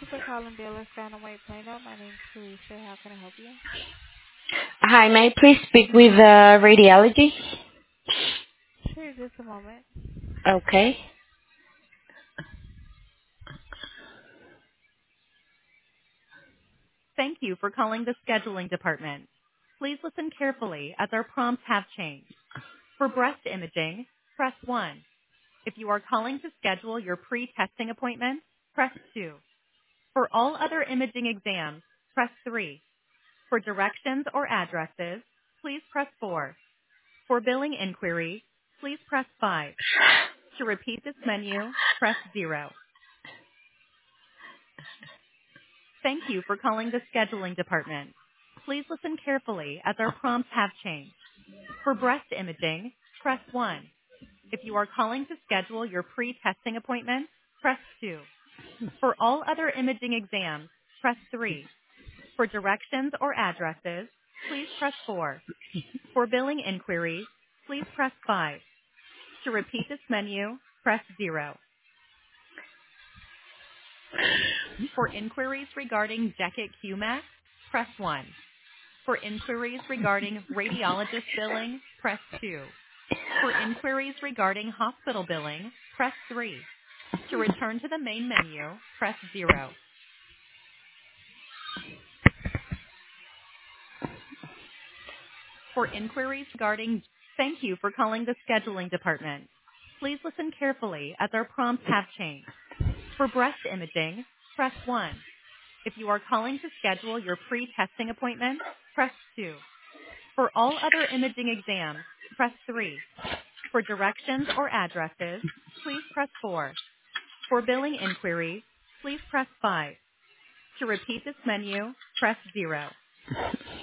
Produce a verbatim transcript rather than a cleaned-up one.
you for calling Baylor Phantom White Plano. My name's Felicia. How can I help you? Hi, may I please speak with uh, radiology? Sure, just a moment. Okay. Thank you for calling the scheduling department. Please listen carefully as our prompts have changed. For breast imaging, press one. If you are calling to schedule your pre-testing appointment, press two. For all other imaging exams, press three. For directions or addresses, please press four. For billing inquiries, please press five. To repeat this menu, press zero. Thank you for calling the scheduling department. Please listen carefully as our prompts have changed. For breast imaging, press one. If you are calling to schedule your pre-testing appointment, press two. For all other imaging exams, press three. For directions or addresses, please press four. For billing inquiries, please press five. To repeat this menu, press zero. For inquiries regarding Deckett Q MAX, press one. For inquiries regarding radiologist billing, press two. For inquiries regarding hospital billing, press three. To return to the main menu, press zero. For inquiries regarding, thank you for calling the scheduling department. Please listen carefully as our prompts have changed. For breast imaging, press one. If you are calling to schedule your pre-testing appointment, press two. For all other imaging exams, press three. For directions or addresses, please press four. For billing inquiries, please press five. To repeat this menu, press zero.